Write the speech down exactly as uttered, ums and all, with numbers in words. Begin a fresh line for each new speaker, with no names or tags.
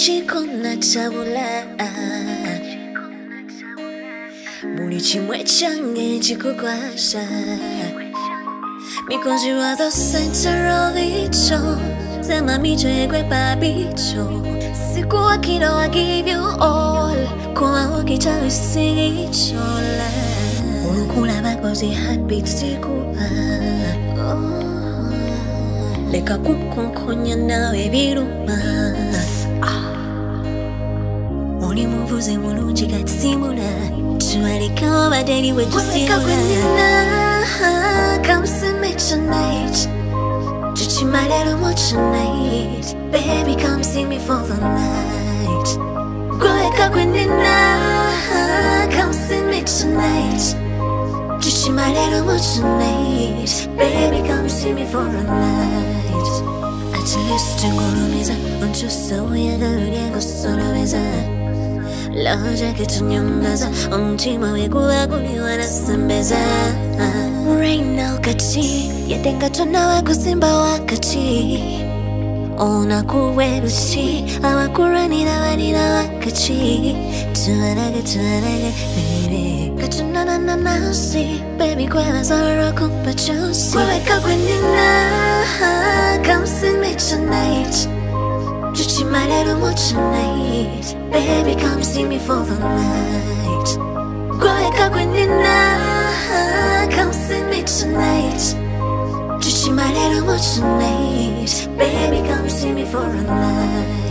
chikona chabula Muli chimwe change chikukwasha Because you are the center of it all Sema micho yekwe pabicho Siku wakino I give you all Kwa wakita usichola Ulukula bakozi heartbeat sikupa Leka kukonkonya nawe biruma Oli muvuze mulungi katisimula Tualika obadeli wetusimula Come see me tonight Tuchimale mo tonight Baby come see me for the night Gweka kwenina Come see me tonight Tuchimale mo tonight Baby come see me for the night At least ngulumiza Unchusa uyagarulia kusoloweza Loja ketunyongaza Umtima wekuwa kuliwa nasembeza Rain now kati Yatenga tuna wakusimba wakati Ona kuwerushi Awakurani na wanina wakati Tuanage tuanage baby Katunana na nasi Baby kwela zara kumpa chosi Kweka kwenina Come see me tonight Tuchimale mo tonight Baby come see me for the night Kweka kwenina Come see me tonight Tuchimale mo tonight Baby come see me for a night